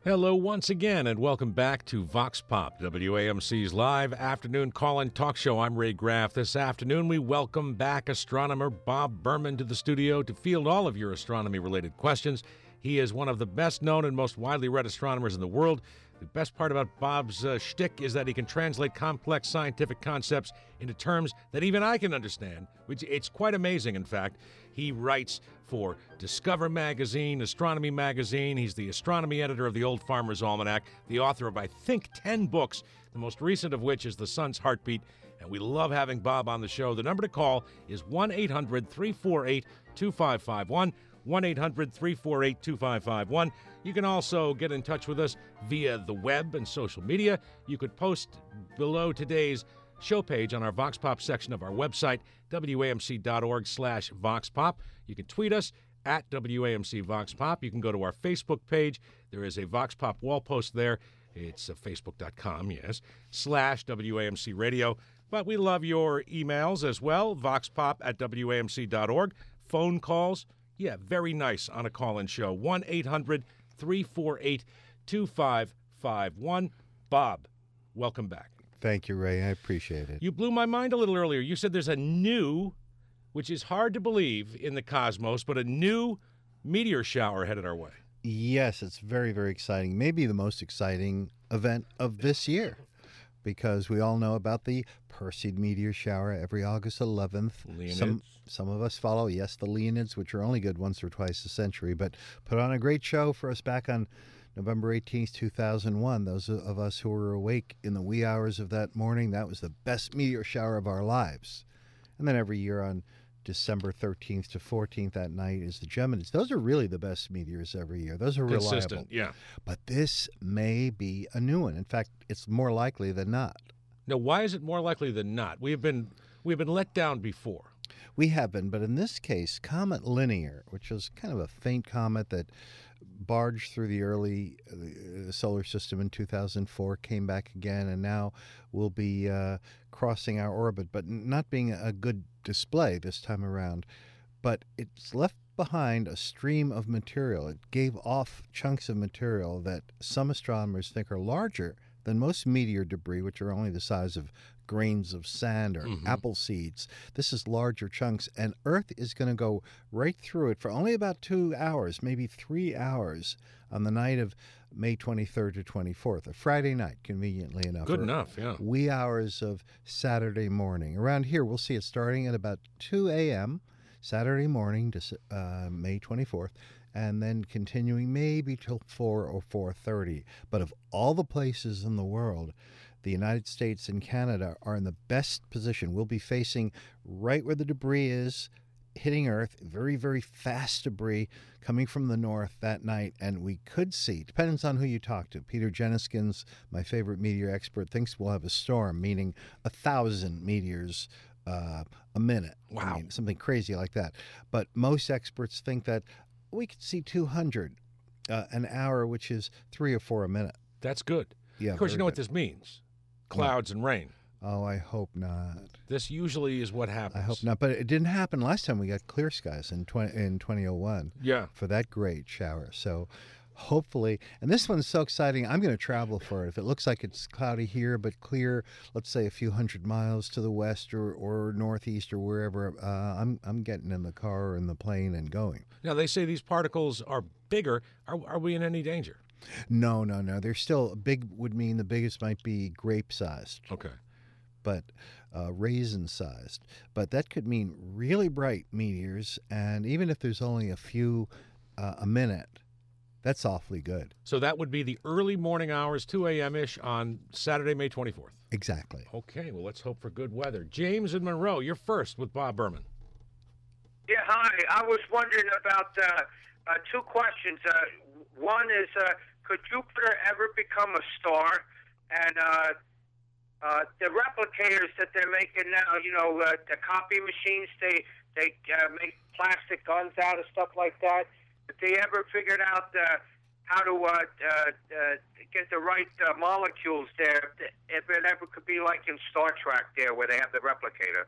Hello once again, and welcome back to Vox Pop, WAMC's live afternoon call-in talk show. I'm Ray Graff. This afternoon, we welcome back astronomer Bob Berman to the studio to field all of your astronomy-related questions. He is one of the best-known and most widely read astronomers in the world. The best part about Bob's shtick is that he can translate complex scientific concepts into terms that even I can understand, which it's quite amazing, in fact. He writes for Discover Magazine, Astronomy Magazine. He's the astronomy editor of the Old Farmer's Almanac, the author of, I think, 10 books, the most recent of which is The Sun's Heartbeat. And we love having Bob on the show. The number to call is 1-800-348-2551. 1-800-348-2551. You can also get in touch with us via the web and social media. You could post below today's show page on our Vox Pop section of our website, wamc.org/VoxPop. You can tweet us at WAMC Vox Pop. You can go to our Facebook page. There is a Vox Pop wall post there. It's facebook.com, yes, /WAMC Radio. But we love your emails as well, voxpop@wamc.org. Phone calls, yeah, very nice on a call-in show. 1-800-348-2551. Bob, welcome back. Thank you, Ray. I appreciate it. You blew my mind a little earlier. You said there's a new, which is hard to believe in the cosmos, but a new meteor shower headed our way. Yes, it's very, very exciting. Maybe the most exciting event of this year, because we all know about the Perseid meteor shower every August 11th. Leonids. Some of us follow, yes, the Leonids, which are only good once or twice a century, but put on a great show for us back on November 18th, 2001. Those of us who were awake in the wee hours of that morning, that was the best meteor shower of our lives. And then every year on December 13th to 14th that night is the Geminids. Those are really the best meteors every year. Those are Consistent, reliable. yeah. But this may be a new one. In fact, it's more likely than not. Now, why is it more likely than not? We've been let down before. We have been, but in this case, Comet Linear, which was kind of a faint comet that barged through the early solar system in 2004, came back again, and now will be crossing our orbit, but not being a good display this time around. But it's left behind a stream of material. It gave off chunks of material that some astronomers think are larger than most meteor debris, which are only the size of grains of sand or apple seeds. This is larger chunks, and Earth is going to go right through it for only about 2 hours, maybe 3 hours, on the night of May 23rd to 24th, a Friday night, conveniently enough. Good enough, yeah. Wee hours of Saturday morning. Around here, we'll see it starting at about 2 a.m. Saturday morning, May 24th, and then continuing maybe till 4 or 4:30. But of all the places in the world, the United States and Canada are in the best position. We'll be facing right where the debris is, hitting Earth, very, very fast debris coming from the north that night, and we could see, depends on who you talk to. Peter Jeniskins, my favorite meteor expert, thinks we'll have a storm, meaning 1,000 meteors a minute. Wow. I mean, something crazy like that. But most experts think that we could see 200 an hour, which is 3 or 4 a minute. That's good. Yeah, of course, you know what good. this means. Clouds and rain. Oh, I hope not. This usually is what happens. I hope not. But it didn't happen last time we got clear skies in 2001. Yeah. For that great shower. So hopefully, and this one's so exciting, I'm going to travel for it. If it looks like it's cloudy here but clear, let's say a few hundred miles to the west or northeast or wherever, I'm getting in the car or in the plane and going. Now, they say these particles are bigger. Are we in any danger? No. They're still big. Would mean the biggest might be grape-sized. Okay. But raisin-sized. But that could mean really bright meteors, and even if there's only a few a minute, that's awfully good. So that would be the early morning hours, 2 a.m.-ish on Saturday, May 24th. Exactly. Okay, well, let's hope for good weather. James in Monroe, you're first with Bob Berman. Yeah, hi. I was wondering about two questions. One is, could Jupiter ever become a star? And the replicators that they're making now, the copy machines, they make plastic guns out of stuff like that. If they ever figured out how to get the right molecules there, if it ever could be like in Star Trek there where they have the replicator.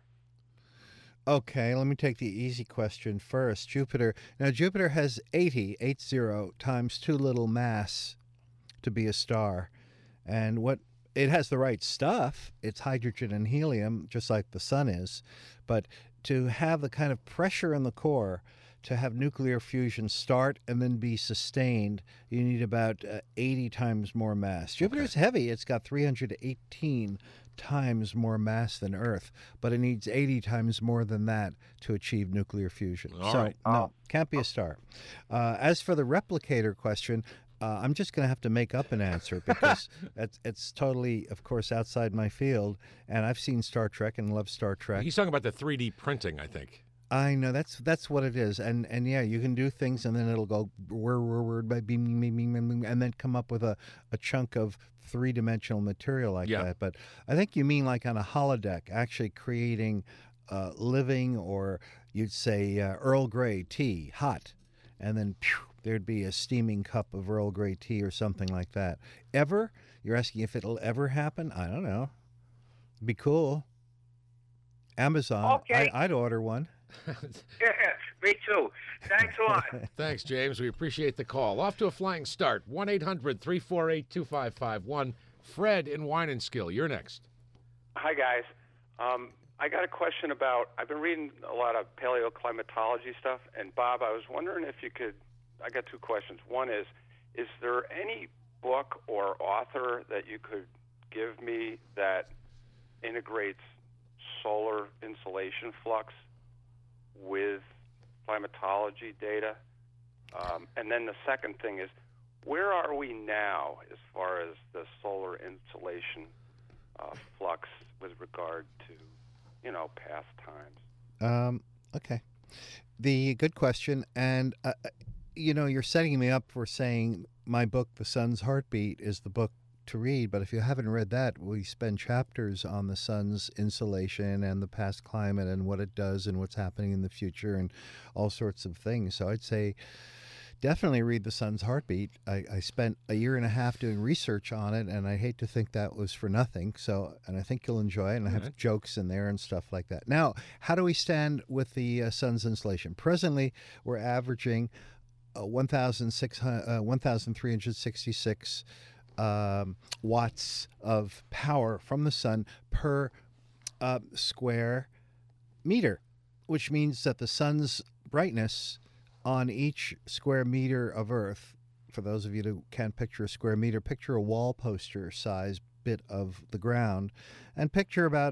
Okay, let me take the easy question first. Jupiter has 80 times too little mass to be a star. And what it has the right stuff. It's hydrogen and helium, just like the sun is. But to have the kind of pressure in the core to have nuclear fusion start and then be sustained, you need about 80 times more mass. Jupiter's heavy. It's got 318 times more mass than Earth, but it needs 80 times more than that to achieve nuclear fusion. All so, right. no, can't be a star. As for the replicator question, I'm just going to have to make up an answer because it's totally, of course, outside my field. And I've seen Star Trek and love Star Trek. He's talking about the 3D printing, I think. I know that's what it is, and yeah, you can do things, and then it'll go word by beam, and then come up with a chunk of three-dimensional material like that. But I think you mean like on a holodeck, actually creating living, or you'd say Earl Grey tea, hot, and then there'd be a steaming cup of Earl Grey tea or something like that. Ever? You're asking if it'll ever happen? I don't know. It'd be cool. Amazon. Okay. I'd order one. Yeah, me too. Thanks a lot. Thanks, James. We appreciate the call. Off to a flying start. 1-800-348-2551. Fred in Wineskill, you're next. Hi, guys. I got a question about, I've been reading a lot of paleoclimatology stuff, and Bob, I was wondering if you could, I got two questions. One is there any book or author that you could give me that integrates solar insolation flux with climatology data? And then the second thing is, where are we now as far as the solar insolation flux with regard to, past times? Okay. The good question. And, you're setting me up for saying my book, The Sun's Heartbeat, is the book to read, but if you haven't read that, we spend chapters on the sun's insolation and the past climate and what it does and what's happening in the future and all sorts of things. So I'd say definitely read The Sun's Heartbeat. I spent a year and a half doing research on it, and I hate to think that was for nothing. And I think you'll enjoy it, and I have jokes in there and stuff like that. Now, how do we stand with the sun's insolation? Presently, we're averaging 1,366 watts of power from the sun per square meter, which means that the sun's brightness on each square meter of Earth, for those of you who can't picture a square meter, picture a wall poster size bit of the ground, and picture about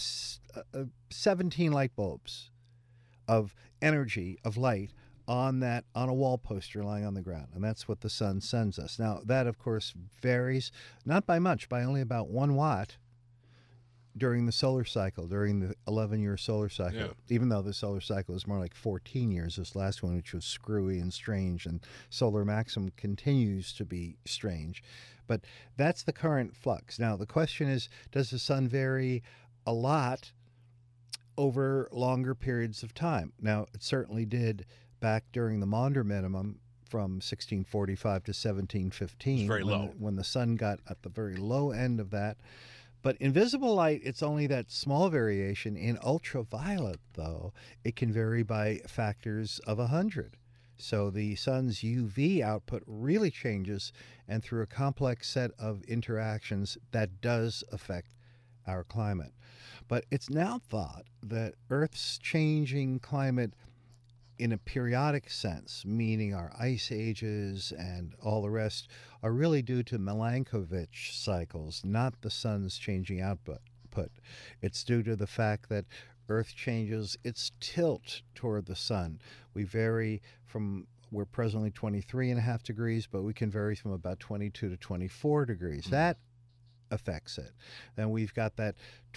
17 light bulbs of energy, of light, on a wall poster lying on the ground. And that's what the sun sends us. Now, that, of course, varies, not by much, by only about 1 watt during the solar cycle, during the 11-year solar cycle, even though the solar cycle is more like 14 years, this last one, which was screwy and strange, and solar maximum continues to be strange. But that's the current flux. Now, the question is, does the sun vary a lot over longer periods of time? Now, it certainly did back during the Maunder minimum from 1645 to 1715. It's very low. When the sun got at the very low end of that. But in visible light, it's only that small variation. In ultraviolet, though, it can vary by factors of 100. So the sun's UV output really changes, and through a complex set of interactions, that does affect our climate. But it's now thought that Earth's changing climate in a periodic sense, meaning our ice ages and all the rest, are really due to Milankovitch cycles, not the sun's changing output. It's due to the fact that Earth changes its tilt toward the sun. We vary from, we're presently 23.5 degrees, but we can vary from about 22 to 24 degrees. That affects it. Then we've got that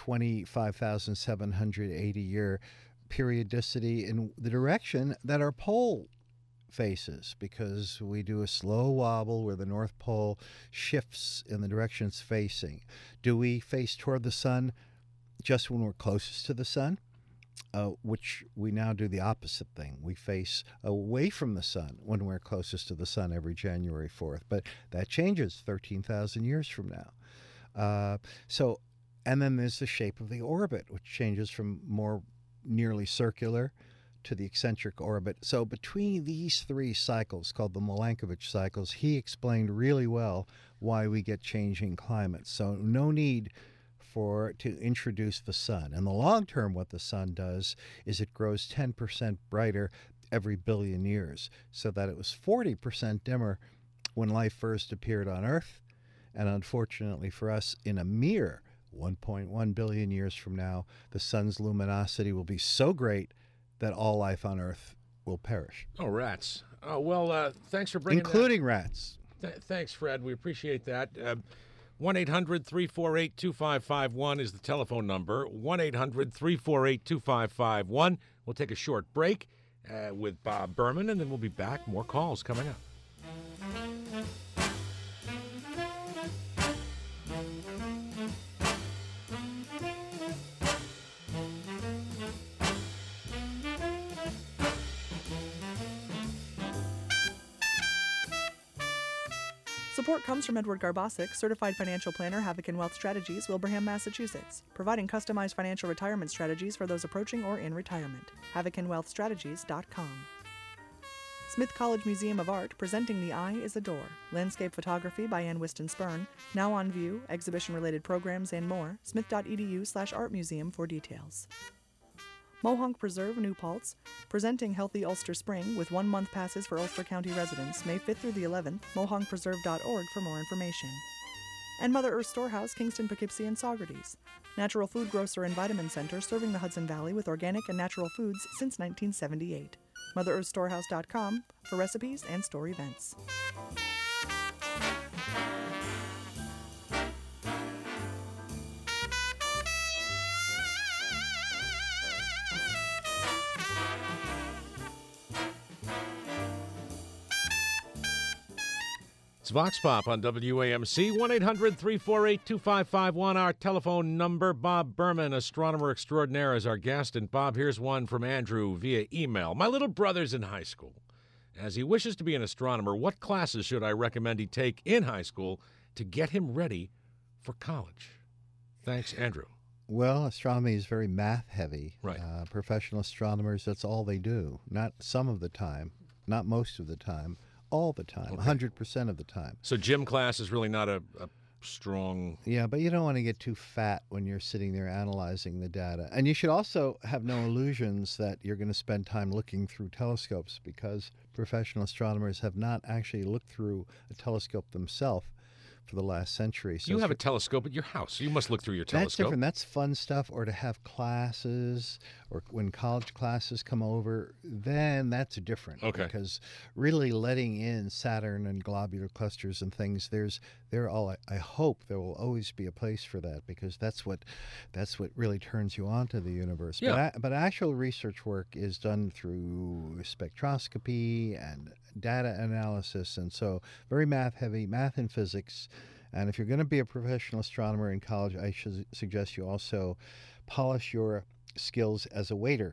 25,780 year periodicity in the direction that our pole faces, because we do a slow wobble where the North Pole shifts in the direction it's facing. Do we face toward the sun just when we're closest to the sun? Which we now do the opposite thing. We face away from the sun when we're closest to the sun every January 4th. But that changes 13,000 years from now. And then there's the shape of the orbit, which changes from more nearly circular to the eccentric orbit. So between these three cycles, called the Milankovitch cycles, he explained really well why we get changing climates. So no need to introduce the sun. In the long term, what the sun does is it grows 10% brighter every billion years, so that it was 40% dimmer when life first appeared on Earth. And unfortunately for us, in a mere 1.1 billion years from now, the sun's luminosity will be so great that all life on Earth will perish. Oh, rats. Oh, well, thanks for bringing including rats. Thanks, Fred. We appreciate that. 1-800-348-2551 is the telephone number. 1-800-348-2551. We'll take a short break with Bob Berman, and then we'll be back. More calls coming up. Support comes from Edward Garbasic, Certified Financial Planner, Havoc and Wealth Strategies, Wilbraham, Massachusetts, providing customized financial retirement strategies for those approaching or in retirement. HavocandWealthStrategies.com. Smith College Museum of Art, presenting The Eye is a Door. Landscape photography by Ann Whiston Spurn. Now on view, exhibition-related programs and more. smith.edu/artmuseum for details. Mohonk Preserve, New Paltz, presenting Healthy Ulster Spring with 1-month passes for Ulster County residents, May 5th through the 11th, mohonkpreserve.org for more information. And Mother Earth Storehouse, Kingston, Poughkeepsie, and Saugerties. Natural food grocer and vitamin center serving the Hudson Valley with organic and natural foods since 1978. MotherEarthStorehouse.com for recipes and store events. It's Vox Pop on WAMC, 1-800-348-2551, our telephone number. Bob Berman, astronomer extraordinaire, is our guest. And, Bob, here's one from Andrew via email. My little brother's in high school. As he wishes to be an astronomer, what classes should I recommend he take in high school to get him ready for college? Thanks, Andrew. Well, astronomy is very math-heavy. Right. Professional astronomers, that's all they do. Not some of the time, not most of the time. All the time, Okay. 100% of the time. So gym class is really not a strong... Yeah, but you don't want to get too fat when you're sitting there analyzing the data. And you should also have no illusions that you're going to spend time looking through telescopes, because professional astronomers have not actually looked through a telescope themselves for the last century. So You have a telescope at your house. You must look through your telescope. That's different. That's fun stuff. Or to have classes, or when college classes come over, then that's different. Okay. Because really letting in Saturn and globular clusters and things, I hope there will always be a place for that, because that's what really turns you on to the universe. Yeah. But actual research work is done through spectroscopy and data analysis, and so very math-heavy, math and physics. And if you're going to be a professional astronomer in college, I should suggest you also polish your skills as a waiter.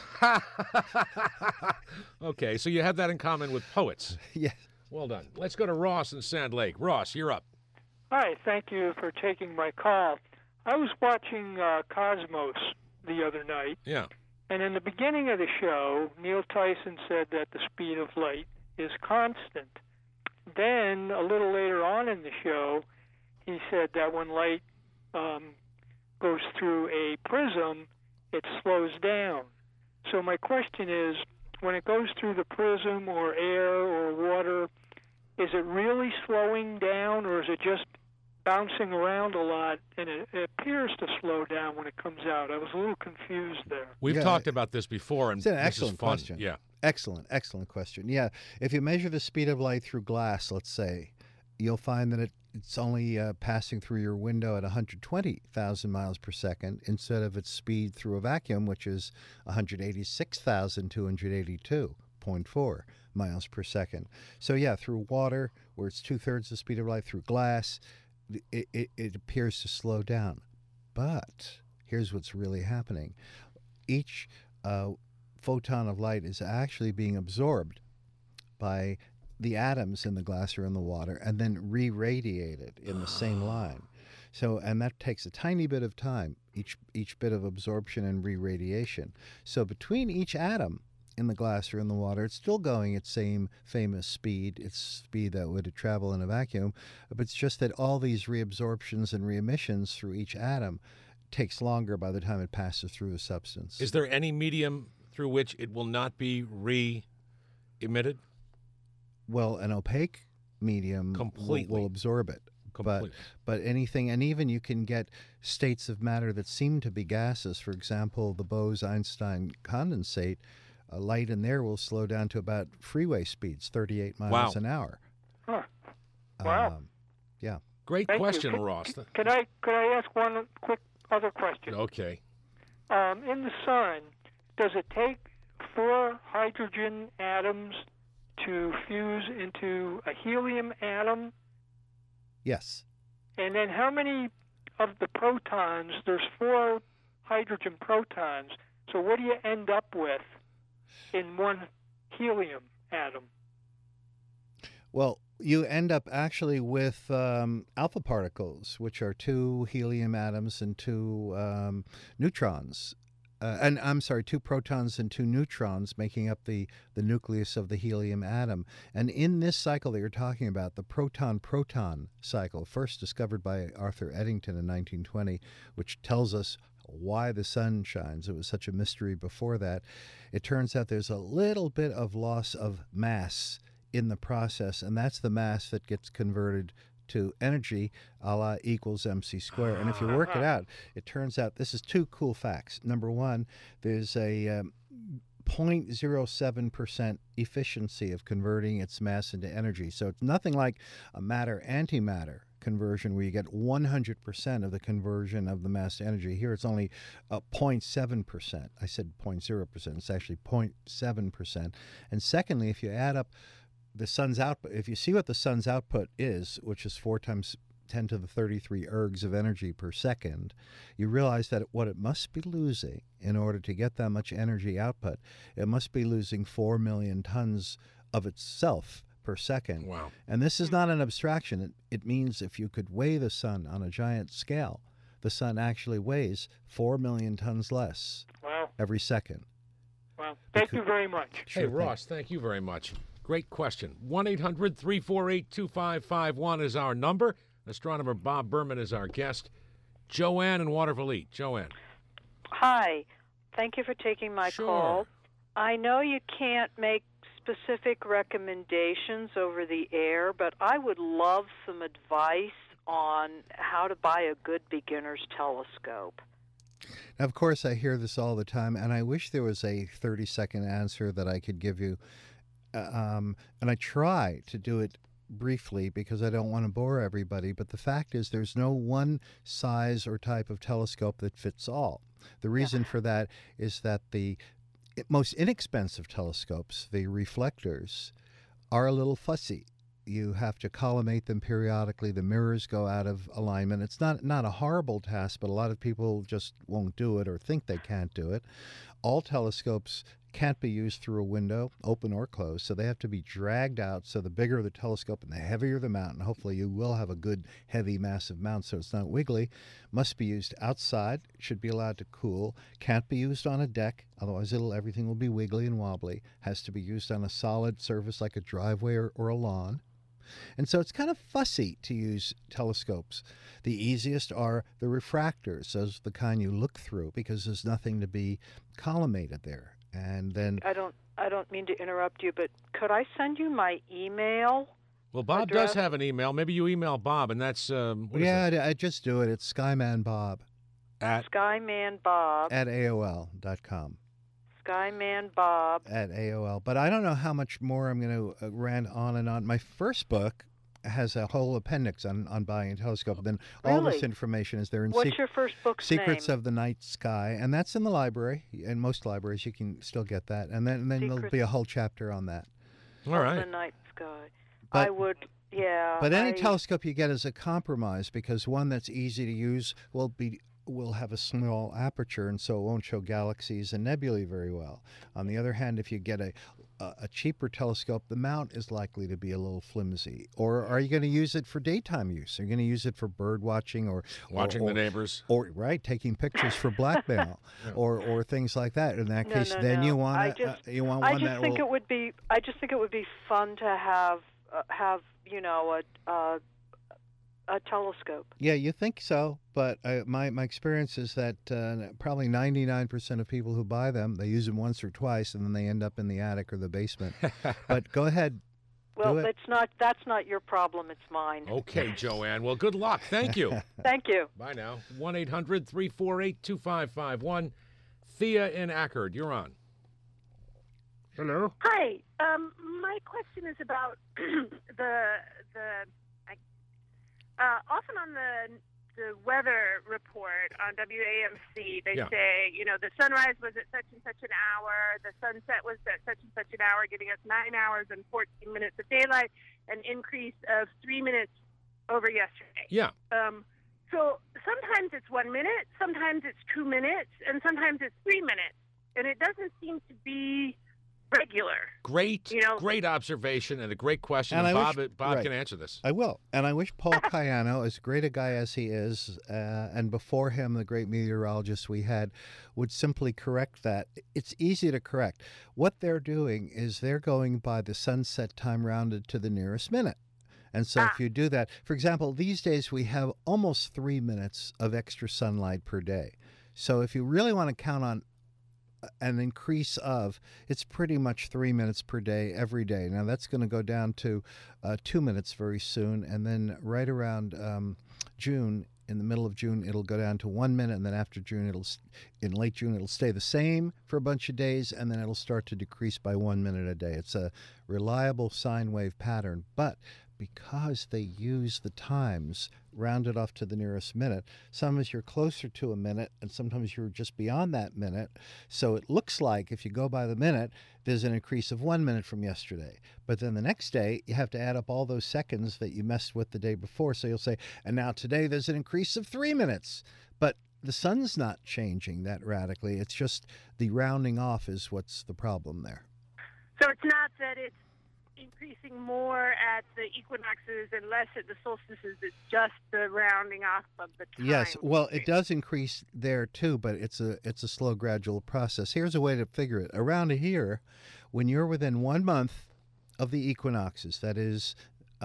Okay, so you have that in common with poets. Yes. Well done. Let's go to Ross in Sand Lake. Ross, you're up. Hi, thank you for taking my call. I was watching Cosmos the other night, Yeah. and in the beginning of the show, Neil Tyson said that the speed of light is constant. Then, a little later on in the show, he said that when light goes through a prism, it slows down. So my question is, when it goes through the prism or air or water, is it really slowing down, or is it just bouncing around a lot, and it appears to slow down when it comes out? I was a little confused there. We've Yeah. talked about this before, and It's an this is excellent fun. question. Yeah. Excellent question. Yeah, if you measure the speed of light through glass, let's say, you'll find that it's only passing through your window at 120,000 miles per second instead of its speed through a vacuum, which is 186,282.4 miles per second. So yeah, through water, where it's 2/3 the speed of light, through glass, it appears to slow down. But here's what's really happening. Each photon of light is actually being absorbed by the atoms in the glass or in the water and then re-radiated in the same line. So, and that takes a tiny bit of time, each bit of absorption and re-radiation. So between each atom, in the glass or in the water. It's still going its same famous speed. It's speed that would travel in a vacuum, but it's just that all these reabsorptions and reemissions through each atom takes longer by the time it passes through the substance. Is there any medium through which it will not be re-emitted? Well, an opaque medium will absorb it. Completely. But anything, and even you can get states of matter that seem to be gases. For example, the Bose-Einstein condensate, light in there will slow down to about freeway speeds, 38 miles an hour. Huh. Wow. Yeah. Great Thank question, you. Ross. Could I ask one quick other question? Okay. In the sun, does it take 4 hydrogen atoms to fuse into a helium atom? Yes. And then how many of the protons? There's 4 hydrogen protons. So what do you end up with in one helium atom? Well, you end up actually with alpha particles, which are 2 helium atoms and 2 neutrons. And I'm sorry, 2 protons and 2 neutrons making up the nucleus of the helium atom. And in this cycle that you're talking about, the proton-proton cycle, first discovered by Arthur Eddington in 1920, which tells us why the sun shines. It was such a mystery before that. It turns out there's a little bit of loss of mass in the process, and that's the mass that gets converted to energy, a la equals mc squared. And if you work it out, it turns out this is 2 cool facts. Number one, there's a 0.07% efficiency of converting its mass into energy. So it's nothing like a matter-antimatter conversion where you get 100% of the conversion of the mass to energy. Here it's only 0.7%. I said 0.0%. It's actually 0.7%. And secondly, if you add up the sun's output, if you see what the sun's output is, which is 4 times 10 to the 33 ergs of energy per second, you realize that what it must be losing in order to get that much energy output, it must be losing 4 million tons of itself per second. Wow. And this is not an abstraction. It means if you could weigh the sun on a giant scale, the sun actually weighs 4 million tons less every second. Wow. Thank you very much. Hey, Ross, thank you very much. Great question. 1-800-348-2551 is our number. Astronomer Bob Berman is our guest. Joanne in Waterville. Joanne. Hi. Thank you for taking my call. I know you can't make specific recommendations over the air, but I would love some advice on how to buy a good beginner's telescope. Now, of course, I hear this all the time, and I wish there was a 30-second answer that I could give you. And I try to do it briefly because I don't want to bore everybody, but the fact is there's no one size or type of telescope that fits all. The reason for that is that the most inexpensive telescopes, the reflectors, are a little fussy. You have to collimate them periodically. The mirrors go out of alignment. It's not a horrible task, but a lot of people just won't do it or think they can't do it. All telescopes can't be used through a window, open or closed, so they have to be dragged out. So the bigger the telescope and the heavier the mount, and hopefully you will have a good, heavy, massive mount so it's not wiggly, must be used outside, should be allowed to cool, can't be used on a deck, otherwise everything will be wiggly and wobbly, has to be used on a solid surface like a driveway or a lawn. And so it's kind of fussy to use telescopes. The easiest are the refractors, those are the kind you look through because there's nothing to be collimated there. And then I don't mean to interrupt you, but could I send you my email? Well, Bob address? does have an email. Maybe you email Bob, and that's I just do it. It's SkymanBob at SkymanBob at AOL.com. SkymanBob at AOL. But I don't know how much more I'm going to rant on and on. My first book has a whole appendix on buying a telescope. Then all this information is there in What's your first book's Secrets name? of the Night Sky, and that's in the library. In most libraries, you can still get that. And then there'll be a whole chapter on that. All right. The night sky. But, I would, yeah. But any telescope you get is a compromise because one that's easy to use will have a small aperture and so it won't show galaxies and nebulae very well. On the other hand, if you get a a cheaper telescope, the mount is likely to be a little flimsy. Or are you going to use it for daytime use? Are you going to use it for bird watching or watching the neighbors, or taking pictures for blackmail, or things like that? In that case, then you want one that will. I just think it would be fun to have a telescope. Yeah, you think so, but my experience is that probably 99% of people who buy them, they use them once or twice, and then they end up in the attic or the basement. But go ahead. Well, that's not your problem. It's mine. Okay, Joanne. Well, good luck. Thank you. Thank you. Bye now. 1-800-348-2551. Thea in Ackerd, you're on. Hello. Hi. My question is about often on the weather report on WAMC, they say, the sunrise was at such and such an hour, the sunset was at such and such an hour, giving us 9 hours and 14 minutes of daylight, an increase of 3 minutes over yesterday. Yeah. So sometimes it's 1 minute, sometimes it's 2 minutes, and sometimes it's 3 minutes, and it doesn't seem to be regular. Great observation and a great question. And Bob can answer this. I will. And I wish Paul Cayano, as great a guy as he is, and before him the great meteorologist we had, would simply correct that. It's easy to correct. What they're doing is they're going by the sunset time rounded to the nearest minute. And so if you do that, for example, these days we have almost 3 minutes of extra sunlight per day. So if you really want to count on an increase of, it's pretty much 3 minutes per day every day. Now that's going to go down to 2 minutes very soon, and then right around June, in the middle of June, it'll go down to 1 minute, and then after June, in late June, it'll stay the same for a bunch of days, and then it'll start to decrease by 1 minute a day. It's a reliable sine wave pattern, but because they use the times rounded off to the nearest minute, sometimes you're closer to a minute and sometimes you're just beyond that minute. So it looks like if you go by the minute, there's an increase of 1 minute from yesterday. But then the next day, you have to add up all those seconds that you messed with the day before. So you'll say, and now today there's an increase of 3 minutes. But the sun's not changing that radically. It's just the rounding off is what's the problem there. So it's not that it's increasing more at the equinoxes and less at the solstices. It's just the rounding off of the time. Yes, well, it does increase there too, but it's a slow, gradual process. Here's a way to figure it. Around here, when you're within 1 month of the equinoxes, that is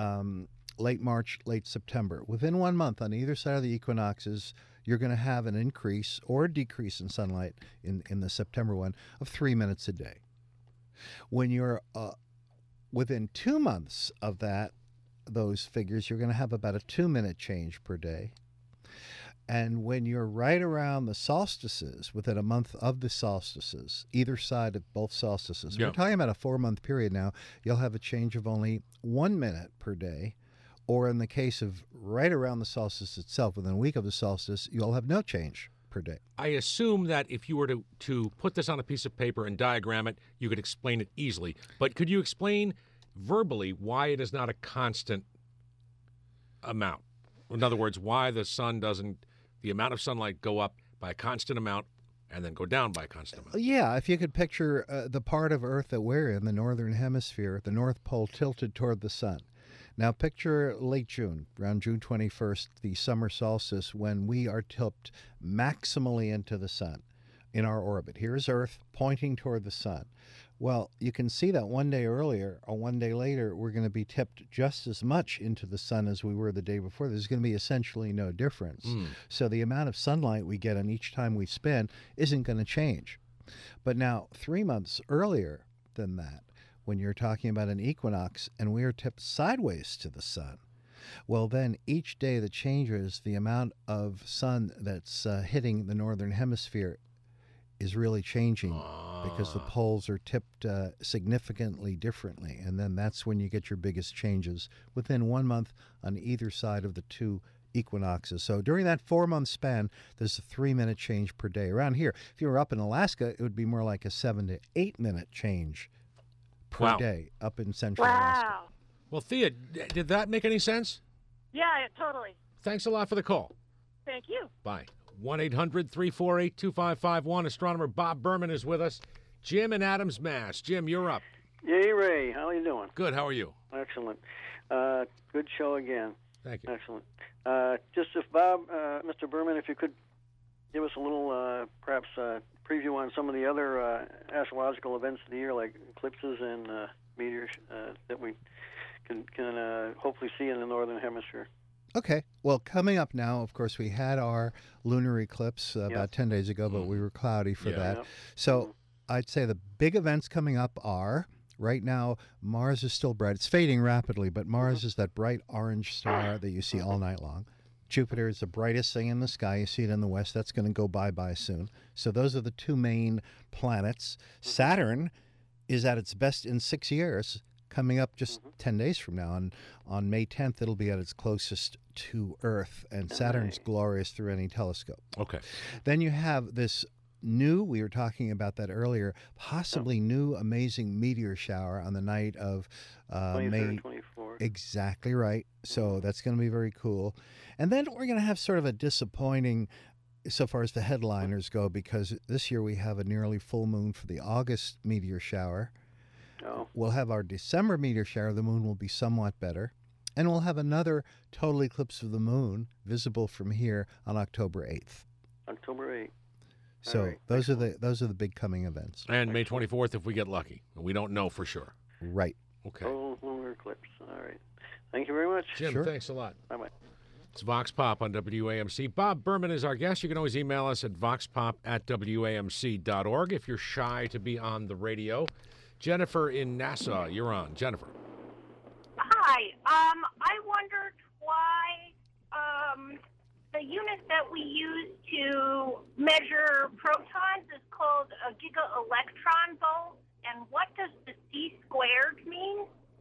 late March, late September, within 1 month on either side of the equinoxes, you're going to have an increase or a decrease in sunlight in the September one of 3 minutes a day. When you're within 2 months of those figures, you're going to have about a 2 minute change per day. And when you're right around the solstices, within a month of the solstices, either side of both solstices, we're talking about a 4 month period now, you'll have a change of only 1 minute per day. Or in the case of right around the solstice itself, within a week of the solstice, you'll have no change per day. I assume that if you were to put this on a piece of paper and diagram it, you could explain it easily. But could you explain verbally why it is not a constant amount? In other words, why the amount of sunlight go up by a constant amount and then go down by a constant amount? Yeah, if you could picture the part of Earth that we're in, the northern hemisphere, the North Pole tilted toward the sun. Now picture late June, around June 21st, the summer solstice, when we are tipped maximally into the sun in our orbit. Here's Earth pointing toward the sun. Well, you can see that 1 day earlier or 1 day later, we're going to be tipped just as much into the sun as we were the day before. There's going to be essentially no difference. So the amount of sunlight we get on each time we spin isn't going to change. But now 3 months earlier than that, when you're talking about an equinox and we are tipped sideways to the sun, well, then each day that changes, the amount of sun that's hitting the northern hemisphere is really changing because the poles are tipped significantly differently. And then that's when you get your biggest changes within 1 month on either side of the two equinoxes. So during that 4 month span, there's a 3 minute change per day. Around here, if you were up in Alaska, it would be more like a 7 to 8 minute change per day up in central Alaska. Well, Thea, did that make any sense? Yeah, totally. Thanks a lot for the call. Thank you. Bye. 1-800-348-2551. Astronomer Bob Berman is with us. Jim in Adams, Mass. Jim, you're up. Yay, Ray. How are you doing? Good. How are you? Excellent. Good show again. Thank you. Excellent. Just if Bob, Mr. Berman, if you could give us a little, perhaps, preview on some of the other astrological events of the year, like eclipses and meteors that we can hopefully see in the northern hemisphere. Okay. Well, coming up now, of course, we had our lunar eclipse about 10 days ago, but we were cloudy for that. So I'd say the big events coming up are, right now, Mars is still bright. It's fading rapidly, but Mars is that bright orange star that you see all night long. Jupiter is the brightest thing in the sky. You see it in the west. That's going to go bye-bye soon. So those are the two main planets. Saturn is at its best in 6 years, coming up just 10 days from now. And on May 10th, it'll be at its closest to Earth, and Saturn's glorious through any telescope. Okay. Then you have this new, we were talking about that earlier, possibly new amazing meteor shower on the night of May 24th. Exactly right. So that's going to be very cool. And then we're going to have sort of a disappointing, so far as the headliners go, because this year we have a nearly full moon for the August meteor shower. We'll have our December meteor shower. The moon will be somewhat better. And we'll have another total eclipse of the moon visible from here on October 8th. October 8th. So those are the big coming events. And May 24th if we get lucky. We don't know for sure. Right. Okay. Oh, lunar eclipse. All right. Thank you very much. Jim, thanks a lot. Bye-bye. It's Vox Pop on WAMC. Bob Berman is our guest. You can always email us at voxpop@wamc.org if you're shy to be on the radio. Jennifer in Nassau, you're on. Jennifer. Hi. I wondered why the unit that we use to measure protons is called a giga-electron volt, and what does the C² mean?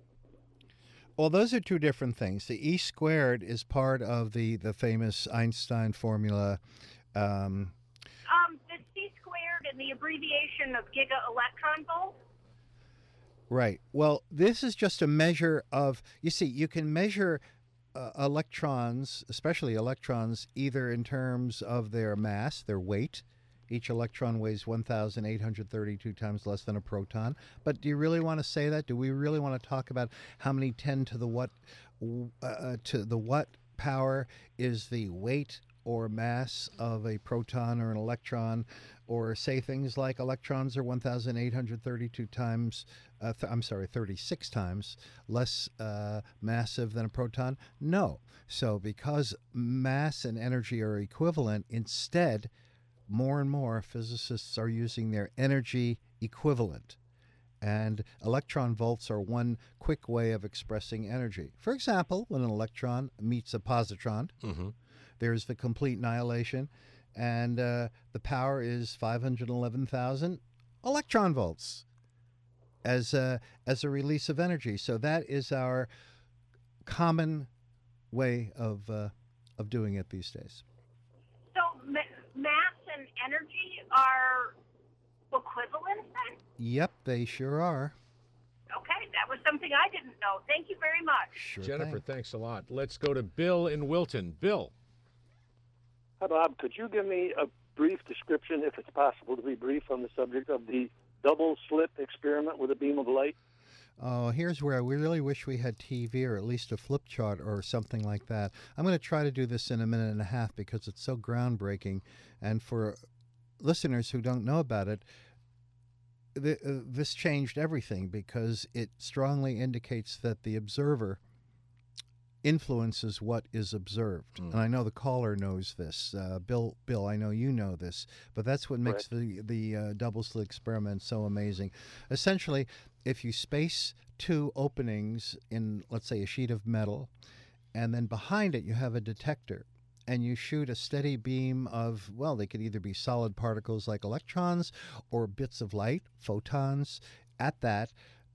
Well, those are two different things. The E² is part of the famous Einstein formula. The C² and the abbreviation of giga-electron volt? Right. Well, this is just a measure of, you see, you can measure electrons, especially electrons, either in terms of their mass, their weight. Each electron weighs 1,832 times less than a proton. But do you really want to say that? Do we really want to talk about how many 10 to the what power is the weight or mass of a proton or an electron, or say things like electrons are 1,832 times, 36 times less massive than a proton? No. So because mass and energy are equivalent, instead, more and more physicists are using their energy equivalent. And electron volts are one quick way of expressing energy. For example, when an electron meets a positron, there's the complete annihilation, and the power is 511,000 electron volts as a release of energy. So that is our common way of doing it these days. So mass and energy are equivalent then? Yep, they sure are. Okay, that was something I didn't know. Thank you very much. Sure Jennifer, thanks a lot. Let's go to Bill in Wilton. Bill. Hi, Bob. Could you give me a brief description, if it's possible to be brief, on the subject of the double-slit experiment with a beam of light? Oh, here's where I really wish we had TV or at least a flip chart or something like that. I'm going to try to do this in a minute and a half because it's so groundbreaking. And for listeners who don't know about it, this changed everything because it strongly indicates that the observer influences what is observed. And I know the caller knows this. Bill, I know you know this, but that's what makes the double-slit experiment so amazing. Essentially, if you space two openings in, let's say, a sheet of metal, and then behind it you have a detector, and you shoot a steady beam of, well, they could either be solid particles like electrons or bits of light, photons, at that,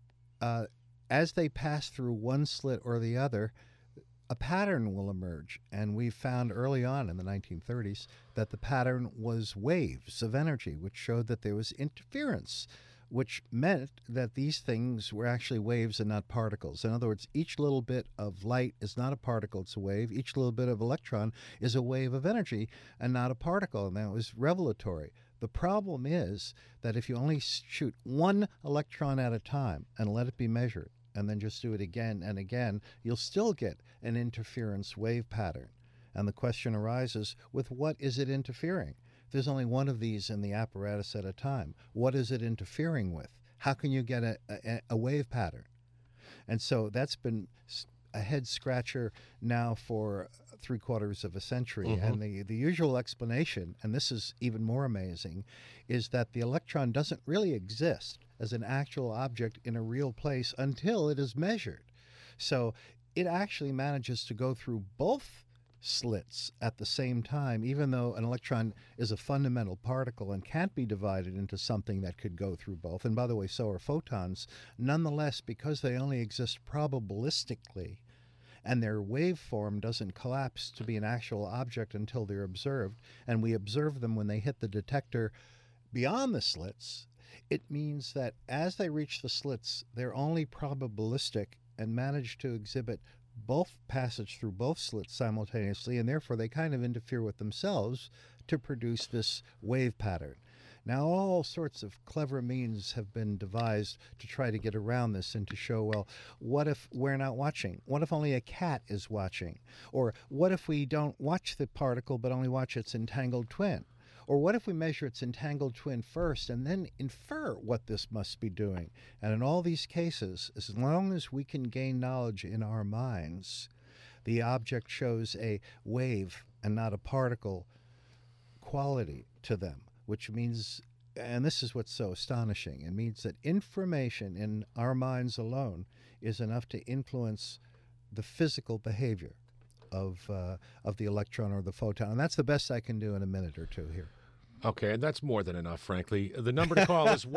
as they pass through one slit or the other, a pattern will emerge. And we found early on in the 1930s that the pattern was waves of energy, which showed that there was interference, which meant that these things were actually waves and not particles. In other words, each little bit of light is not a particle, it's a wave. Each little bit of electron is a wave of energy and not a particle, and that was revelatory. The problem is that if you only shoot one electron at a time and let it be measured, and then just do it again and again, you'll still get an interference wave pattern. And the question arises, with what is it interfering? There's only one of these in the apparatus at a time. What is it interfering with? How can you get a wave pattern? And so that's been a head scratcher now for 3/4 of a century. Mm-hmm. And the usual explanation, and this is even more amazing, is that the electron doesn't really exist as an actual object in a real place until it is measured. So it actually manages to go through both slits at the same time, even though an electron is a fundamental particle and can't be divided into something that could go through both. And by the way, so are photons. Nonetheless, because they only exist probabilistically and their waveform doesn't collapse to be an actual object until they're observed, and we observe them when they hit the detector beyond the slits, it means that as they reach the slits, they're only probabilistic and manage to exhibit both passage through both slits simultaneously, and therefore they kind of interfere with themselves to produce this wave pattern. Now, all sorts of clever means have been devised to try to get around this and to show, well, what if we're not watching? What if only a cat is watching? Or what if we don't watch the particle but only watch its entangled twin? Or what if we measure its entangled twin first and then infer what this must be doing? And in all these cases, as long as we can gain knowledge in our minds, the object shows a wave and not a particle quality to them, which means, and this is what's so astonishing, it means that information in our minds alone is enough to influence the physical behavior of the electron or the photon. And that's the best I can do in a minute or two here. Okay, and that's more than enough, frankly. The number to call is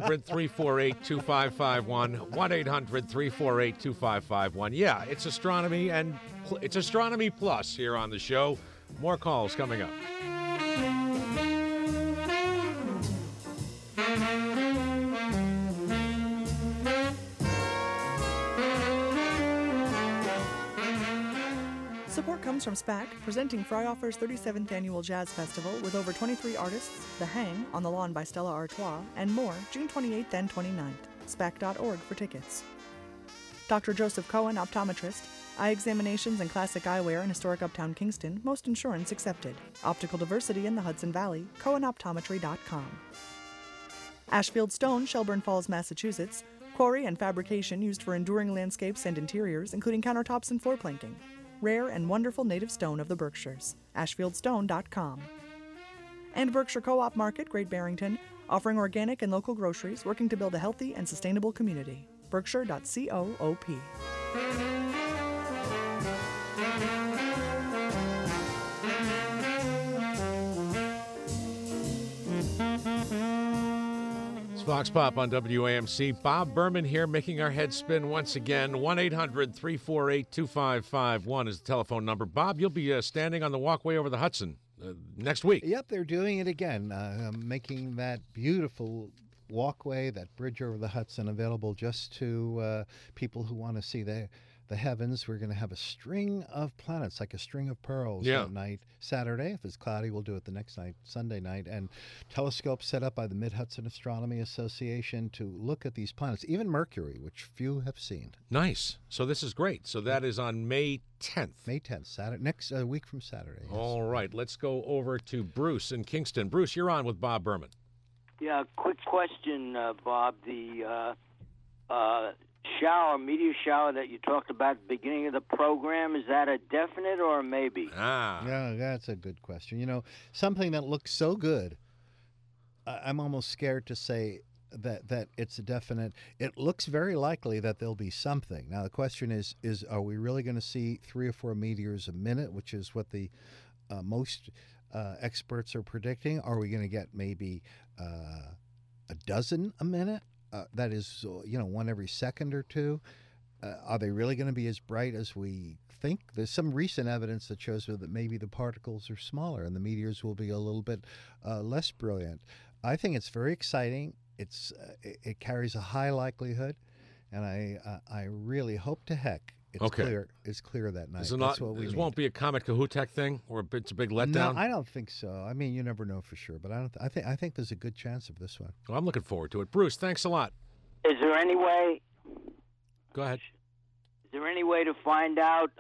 1-800-348-2551, 1-800-348-2551. Yeah, it's astronomy, and it's Astronomy Plus here on the show. More calls coming up. Support comes from SPAC, presenting Freihofer's 37th Annual Jazz Festival with over 23 artists, The Hang, on the Lawn by Stella Artois, and more, June 28th and 29th. SPAC.org for tickets. Dr. Joseph Cohen, optometrist. Eye examinations and classic eyewear in historic uptown Kingston, most insurance accepted. Optical diversity in the Hudson Valley, cohenoptometry.com. Ashfield Stone, Shelburne Falls, Massachusetts. Quarry and fabrication used for enduring landscapes and interiors, including countertops and floor planking. Rare and wonderful native stone of the Berkshires. AshfieldStone.com. And Berkshire Co-op Market, Great Barrington, offering organic and local groceries, working to build a healthy and sustainable community. Berkshire.coop. Vox Pop on WAMC. Bob Berman here, making our heads spin once again. 1-800-348-2551 is the telephone number. Bob, you'll be standing on the walkway over the Hudson next week. Yep, they're doing it again, making that beautiful walkway, that bridge over the Hudson, available just to people who want to see the heavens. We're going to have a string of planets, like a string of pearls that night. Saturday, if it's cloudy, we'll do it the next night, Sunday night. And telescopes set up by the Mid-Hudson Astronomy Association to look at these planets, even Mercury, which few have seen. Nice. So this is great. So that is on May 10th. May 10th, Saturday, next week from Saturday. Yes. All right. Let's go over to Bruce in Kingston. Bruce, you're on with Bob Berman. Yeah, quick question, Bob. The meteor shower that you talked about at the beginning of the program, is that a definite or a maybe? Yeah, that's a good question. You know, something that looks so good, I'm almost scared to say that it's a definite. It looks very likely that there'll be something. Now, the question is are we really going to see 3 or 4 meteors a minute, which is what the most experts are predicting? Are we going to get maybe a dozen a minute? That is, one every second or two. Are they really going to be as bright as we think? There's some recent evidence that shows that maybe the particles are smaller and the meteors will be a little bit less brilliant. I think it's very exciting. It carries a high likelihood, and I really hope to heck It's clear. It's clear that night. This won't be a Comet Kahutek thing, or it's a big letdown. No, I don't think so. I mean, you never know for sure, but I think there's a good chance of this one. Well, I'm looking forward to it. Bruce, thanks a lot. Is there any way? Go ahead. Is there any way to find out,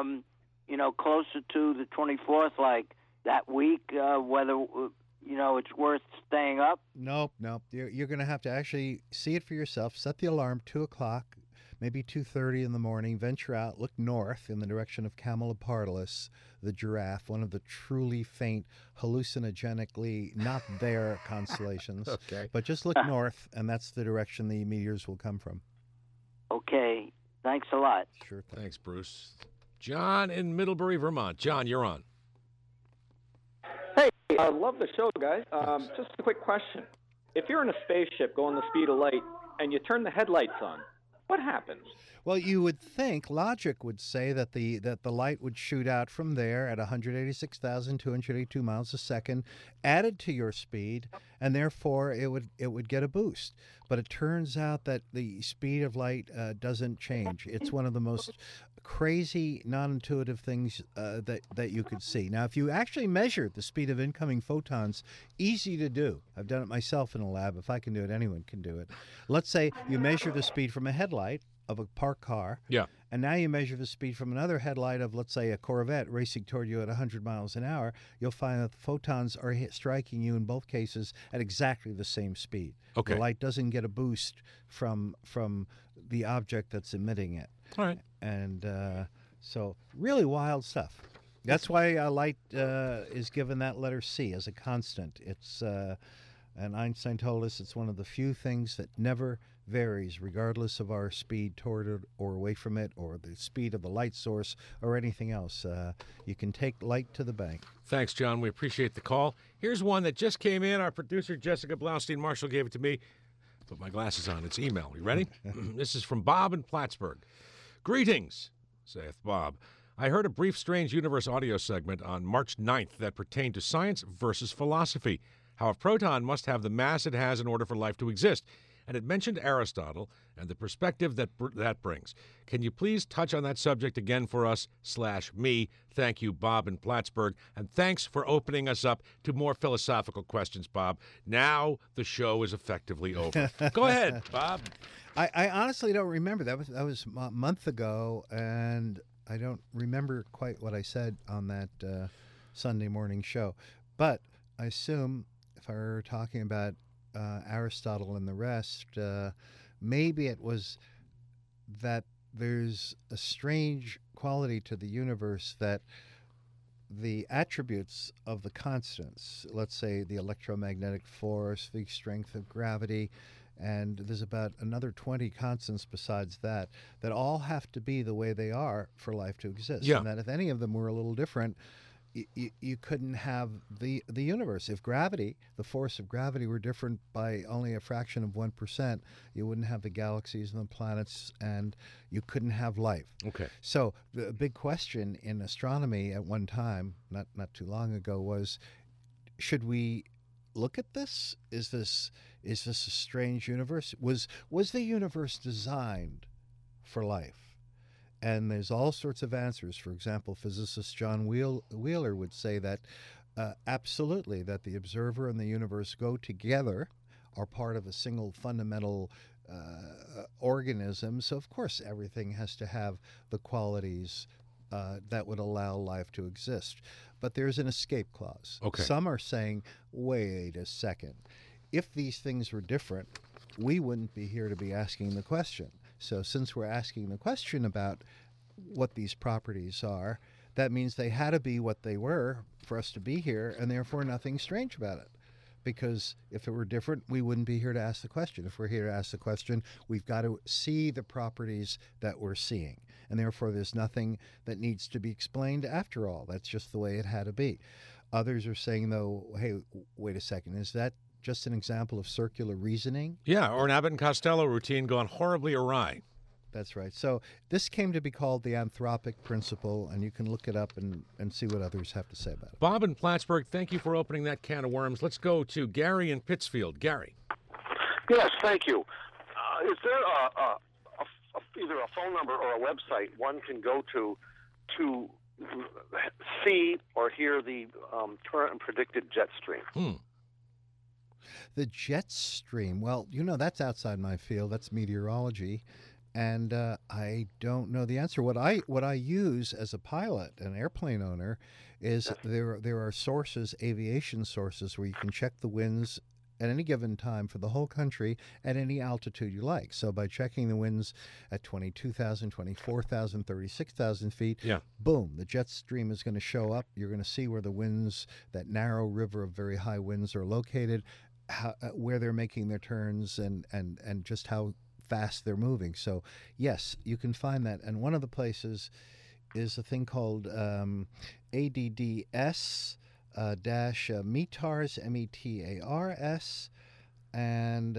closer to the 24th, like that week, whether it's worth staying up? Nope. You're going to have to actually see it for yourself. Set the alarm 2:00. Maybe 2:30 in the morning, venture out, look north in the direction of Camelopardalis, the giraffe, one of the truly faint, hallucinogenically not there constellations. Okay. But just look north, and that's the direction the meteors will come from. Okay. Thanks a lot. Sure. Thanks, Bruce. John in Middlebury, Vermont. John, you're on. Hey, I love the show, guys. Just a quick question. If you're in a spaceship going the speed of light and you turn the headlights on, what happens? Well, you would think logic would say that the light would shoot out from there at 186,282 miles a second, added to your speed, and therefore it would get a boost. But it turns out that the speed of light doesn't change. It's one of the most crazy, non-intuitive things that you could see. Now, if you actually measure the speed of incoming photons, easy to do. I've done it myself in a lab. If I can do it, anyone can do it. Let's say you measure the speed from a headlight of a parked car. Yeah. And now you measure the speed from another headlight of, let's say, a Corvette racing toward you at 100 miles an hour. You'll find that the photons are striking you in both cases at exactly the same speed. Okay. The light doesn't get a boost from the object that's emitting it. All right. And so really wild stuff. That's why light is given that letter C as a constant. It's and Einstein told us it's one of the few things that never varies regardless of our speed toward it or away from it or the speed of the light source or anything else. You can take light to the bank. Thanks, John. We appreciate the call. Here's one that just came in. Our producer, Jessica Blaustein-Marshall, gave it to me. Put my glasses on. It's email. You ready? This is from Bob in Plattsburgh. Greetings, saith Bob. I heard a brief Strange Universe audio segment on March 9th that pertained to science versus philosophy, how a proton must have the mass it has in order for life to exist, and it mentioned Aristotle and the perspective that brings. Can you please touch on that subject again for us /me? Thank you, Bob in Plattsburgh, and thanks for opening us up to more philosophical questions, Bob. Now the show is effectively over. Go ahead, Bob. I honestly don't remember. That was a month ago, and I don't remember quite what I said on that Sunday morning show. But I assume if I were talking about Aristotle and the rest, maybe it was that there's a strange quality to the universe that the attributes of the constants, let's say the electromagnetic force, the strength of gravity, and there's about another 20 constants besides that all have to be the way they are for life to exist. Yeah. And that if any of them were a little different, you couldn't have the universe. If gravity, the force of gravity, were different by only a fraction of 1%, you wouldn't have the galaxies and the planets, and you couldn't have life. Okay. So the big question in astronomy at one time, not too long ago, was, should we look at this? Is this a strange universe? Was the universe designed for life? And there's all sorts of answers. For example, physicist John Wheeler would say that absolutely, that the observer and the universe go together, are part of a single fundamental organism. So, of course, everything has to have the qualities that would allow life to exist. But there's an escape clause. Okay. Some are saying, wait a second. If these things were different, we wouldn't be here to be asking the question. So since we're asking the question about what these properties are, that means they had to be what they were for us to be here, and therefore nothing strange about it. Because if it were different, we wouldn't be here to ask the question. If we're here to ask the question, we've got to see the properties that we're seeing. And therefore there's nothing that needs to be explained after all. That's just the way it had to be. Others are saying, though, hey, wait a second, is that just an example of circular reasoning? Yeah, or an Abbott and Costello routine gone horribly awry. That's right. So this came to be called the anthropic principle, and you can look it up and see what others have to say about it. Bob in Plattsburgh, thank you for opening that can of worms. Let's go to Gary in Pittsfield. Gary. Yes, thank you. Is there either a phone number or a website one can go to see or hear the current and predicted jet stream? The jet stream, well, that's outside my field. That's meteorology. And I don't know the answer. What I use as a pilot, an airplane owner, is there are sources, aviation sources, where you can check the winds at any given time for the whole country at any altitude you like. So by checking the winds at 22,000, 24,000, 36,000 feet, boom, the jet stream is going to show up. You're going to see where the winds, that narrow river of very high winds, are located, where they're making their turns, and just how fast they're moving. So yes, you can find that. And one of the places is a thing called ADDS dash METARS, METARS, and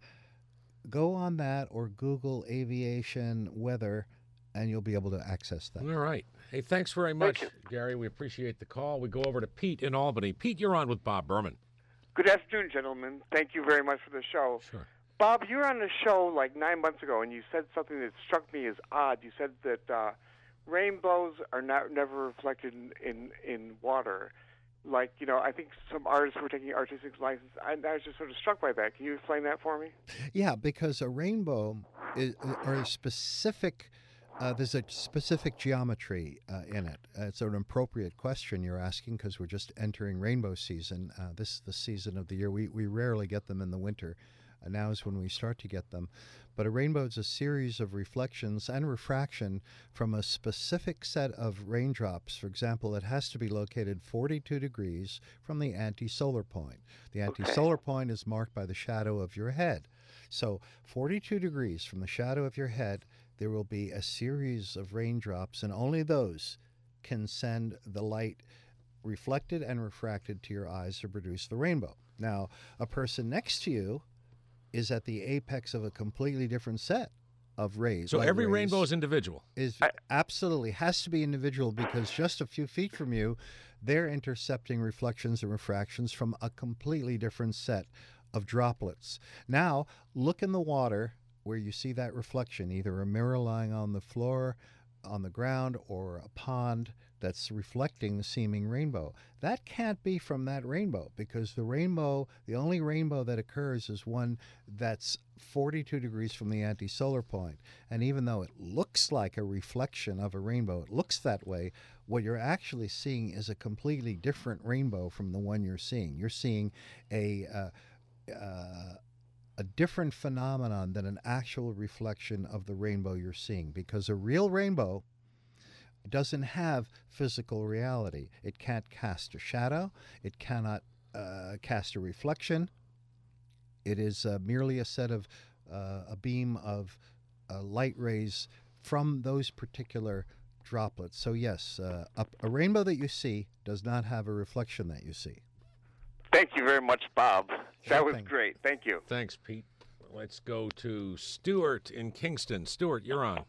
go on that or Google aviation weather, and you'll be able to access that. All right. Hey, thanks very much, Gary. We appreciate the call. We go over to Pete in Albany. Pete, you're on with Bob Berman. Good afternoon, gentlemen. Thank you very much for the show. Sure. Bob, you were on the show like 9 months ago, and you said something that struck me as odd. You said that rainbows are never reflected in water. Like, I think some artists were taking artistic license. I was just sort of struck by that. Can you explain that for me? Yeah, because a rainbow are a specific. There's a specific geometry in it. It's an appropriate question you're asking because we're just entering rainbow season. This is the season of the year. We rarely get them in the winter. Now is when we start to get them. But a rainbow is a series of reflections and refraction from a specific set of raindrops. For example, it has to be located 42 degrees from the anti-solar point. The anti-solar point is marked by the shadow of your head. So 42 degrees from the shadow of your head, there will be a series of raindrops, and only those can send the light reflected and refracted to your eyes to produce the rainbow. Now, a person next to you is at the apex of a completely different set of rays. So every rainbow is individual? Absolutely. Has to be individual, because just a few feet from you, they're intercepting reflections and refractions from a completely different set of droplets. Now, look in the water where you see that reflection, either a mirror lying on the floor, on the ground, or a pond that's reflecting the seeming rainbow. That can't be from that rainbow, because the only rainbow that occurs is one that's 42 degrees from the anti-solar point. And even though it looks like a reflection of a rainbow, it looks that way, what you're actually seeing is a completely different rainbow from the one you're seeing. You're seeing a different phenomenon than an actual reflection of the rainbow you're seeing, because a real rainbow doesn't have physical reality. It can't cast a shadow. It cannot cast a reflection. It is merely a set of a beam of light rays from those particular droplets. So yes, a rainbow that you see does not have a reflection that you see. Thank you very much, Bob. Sure that was thing. Great. Thank you. Thanks, Pete. Let's go to Stuart in Kingston. Stuart, you're on.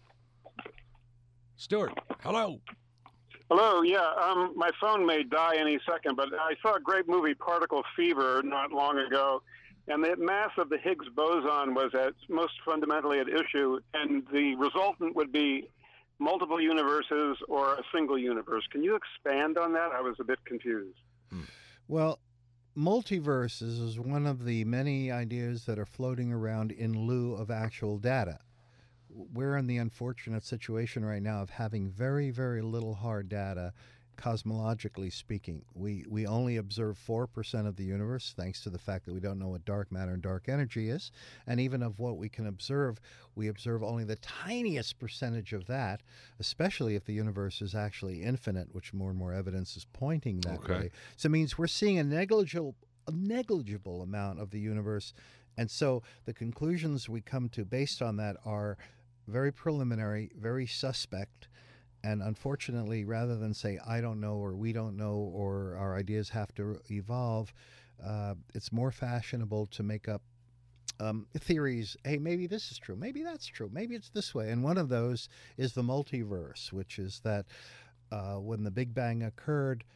Stuart, hello. Hello, yeah. My phone may die any second, but I saw a great movie, Particle Fever, not long ago, and the mass of the Higgs boson was most fundamentally at issue, and the resultant would be multiple universes or a single universe. Can you expand on that? I was a bit confused. Well, multiverses is one of the many ideas that are floating around in lieu of actual data. We're in the unfortunate situation right now of having very, very little hard data, cosmologically speaking. We only observe 4% of the universe, thanks to the fact that we don't know what dark matter and dark energy is. And even of what we can observe, we observe only the tiniest percentage of that, especially if the universe is actually infinite, which more and more evidence is pointing that way. So it means we're seeing a negligible amount of the universe. And so the conclusions we come to based on that are very preliminary, very suspect, and unfortunately, rather than say, I don't know, or we don't know, or our ideas have to evolve, it's more fashionable to make up theories. Hey, maybe this is true. Maybe that's true. Maybe it's this way. And one of those is the multiverse, which is that when the Big Bang occurred,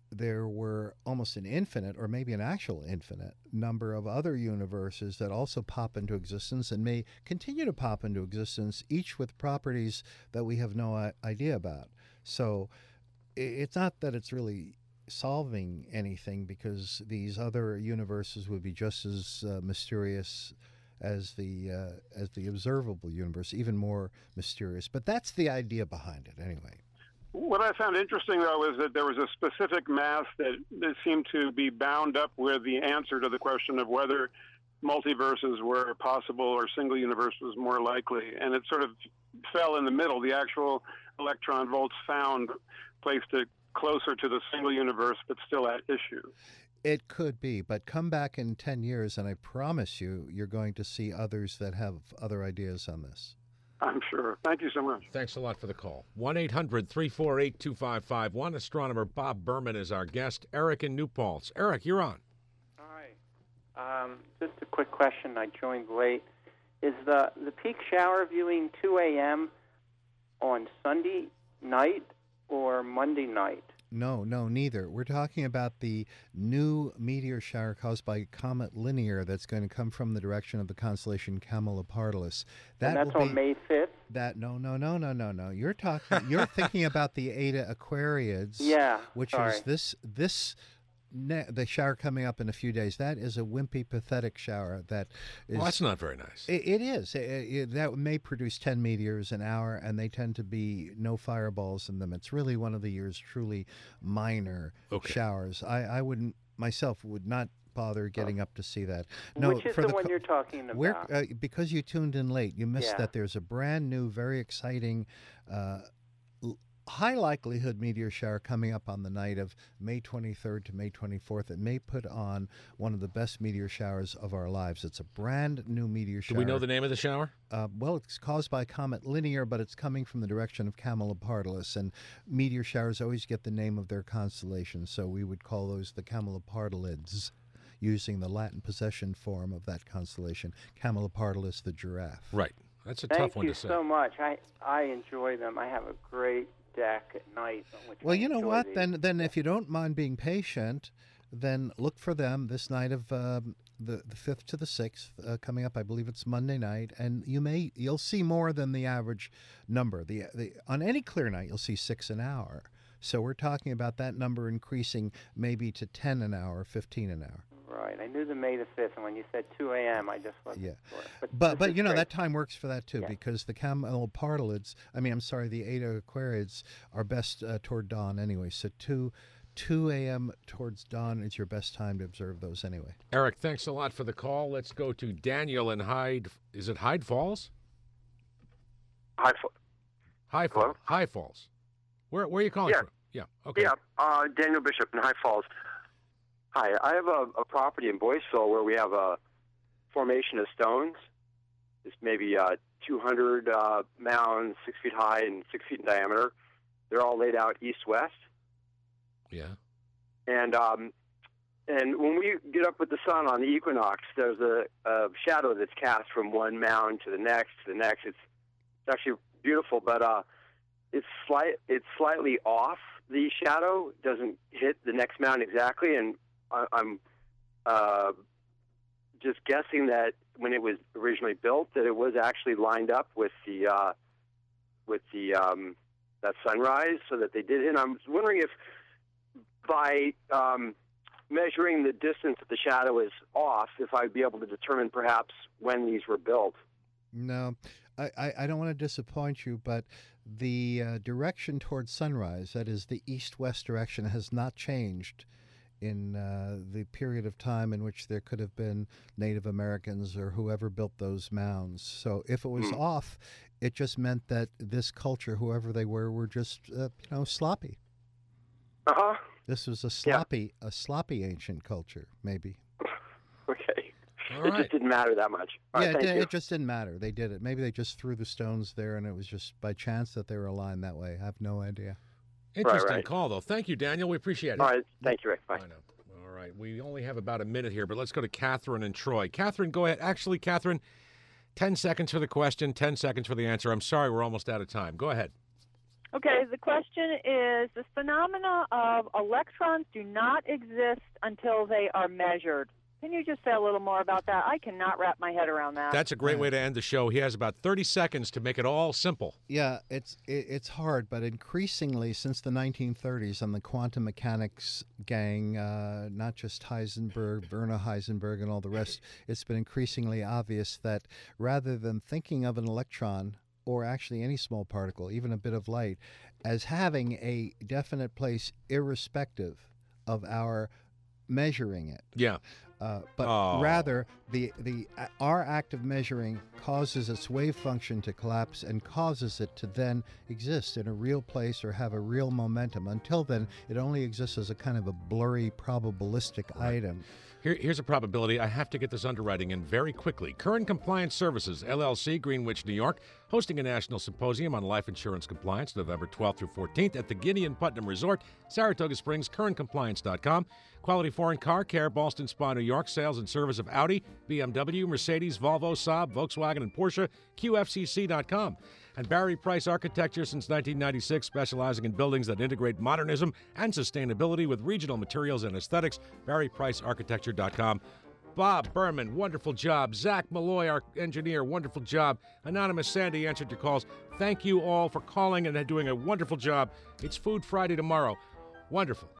there were almost an infinite, or maybe an actual infinite, number of other universes that also pop into existence and may continue to pop into existence, each with properties that we have no idea about. So it's not that it's really solving anything, because these other universes would be just as mysterious as the observable universe, even more mysterious. But that's the idea behind it, anyway. What I found interesting, though, is that there was a specific mass that seemed to be bound up with the answer to the question of whether multiverses were possible or single universe was more likely. And it sort of fell in the middle. The actual electron volts found placed it closer to the single universe, but still at issue. It could be, but come back in 10 years, and I promise you're going to see others that have other ideas on this. I'm sure. Thank you so much. Thanks a lot for the call. 1-800-348-2551. Astronomer Bob Berman is our guest. Eric in New Paltz. Eric, you're on. Hi. Just a quick question. I joined late. Is the peak shower viewing 2 a.m. on Sunday night or Monday night? No, neither. We're talking about the new meteor shower caused by Comet Linear that's going to come from the direction of the constellation Camelopardalis. And that's on May 5th? No. You're thinking about the Eta Aquariids. Yeah, which sorry. is the shower coming up in a few days. That is a wimpy, pathetic shower. That is. Well, that's not very nice. It is. That may produce 10 meteors an hour, and they tend to be no fireballs in them. It's really one of the year's truly minor showers. I would not bother getting up to see that. No, which is the one you're talking about? Because you tuned in late, you missed that there's a brand new, very exciting high likelihood meteor shower coming up on the night of May 23rd to May 24th. It may put on one of the best meteor showers of our lives. It's a brand new meteor shower. Do we know the name of the shower? Well, it's caused by Comet Linear, but it's coming from the direction of Camelopardalis, and meteor showers always get the name of their constellation, so we would call those the Camelopardalids, using the Latin possession form of that constellation, Camelopardalis the giraffe. Right. That's a tough one to say. Thank you so much. I enjoy them. I have a great deck at night. Well, you know what? Then if you don't mind being patient, then look for them this night of the 5th to the 6th coming up. I believe it's Monday night, and you'll see more than the average number. On any clear night, you'll see 6 an hour. So we're talking about that number increasing maybe to 10 an hour, 15 an hour. Right. I knew the May the 5th, and when you said 2 a.m., I just wasn't sure. But you know, that time works for that too, because the Camelopardalids, the Eta Aquariids are best toward dawn anyway. So 2 a.m. towards dawn is your best time to observe those anyway. Eric, thanks a lot for the call. Let's go to Daniel in Hyde. Is it Hyde Falls? Hyde Falls. Where are you calling from? Yeah. Okay. Yeah. Daniel Bishop in Hyde Falls. Hi, I have a property in Boyceville where we have a formation of stones. It's maybe 200 mounds, 6 feet high and 6 feet in diameter. They're all laid out east-west. Yeah. And when we get up with the sun on the equinox, there's a shadow that's cast from one mound to the next. It's actually beautiful, but it's slightly off. The shadow doesn't hit the next mound exactly, and I'm just guessing that when it was originally built, that it was actually lined up with that sunrise, so that they did it. And I'm wondering if by measuring the distance that the shadow is off, if I'd be able to determine perhaps when these were built. No, I don't want to disappoint you, but the direction towards sunrise, that is the east-west direction, has not changed in the period of time in which there could have been Native Americans or whoever built those mounds. So if it was off, it just meant that this culture, whoever they were just sloppy. Uh-huh. This was a sloppy ancient culture, maybe. Okay. All it right. just didn't matter that much. All right, it just didn't matter. They did it. Maybe they just threw the stones there, and it was just by chance that they were aligned that way. I have no idea. Interesting call, though. Thank you, Daniel. We appreciate it. All right. Thank you, Rick. Bye. All right. We only have about a minute here, but let's go to Catherine and Troy. Catherine, go ahead. Actually, Catherine, 10 seconds for the question, 10 seconds for the answer. I'm sorry, we're almost out of time. Go ahead. Okay, the question is, the phenomena of electrons do not exist until they are measured. Can you just say a little more about that? I cannot wrap my head around that. That's a great way to end the show. He has about 30 seconds to make it all simple. Yeah, it's hard, but increasingly since the 1930s and the quantum mechanics gang, not just Heisenberg, Werner Heisenberg and all the rest, it's been increasingly obvious that rather than thinking of an electron or actually any small particle, even a bit of light, as having a definite place irrespective of our measuring it. Yeah. But rather, our act of measuring causes its wave function to collapse and causes it to then exist in a real place or have a real momentum. Until then, it only exists as a kind of a blurry, probabilistic item. Here's a probability. I have to get this underwriting in very quickly. Current Compliance Services, LLC, Greenwich, New York, hosting a national symposium on life insurance compliance November 12th through 14th at the Gideon Putnam Resort, Saratoga Springs, currentcompliance.com. Quality Foreign Car Care, Ballston Spa, New York, sales and service of Audi, BMW, Mercedes, Volvo, Saab, Volkswagen, and Porsche, QFCC.com. And Barry Price Architecture since 1996, specializing in buildings that integrate modernism and sustainability with regional materials and aesthetics, BarryPriceArchitecture.com. Bob Berman, wonderful job. Zach Malloy, our engineer, wonderful job. Anonymous Sandy answered your calls. Thank you all for calling and doing a wonderful job. It's Food Friday tomorrow. Wonderful.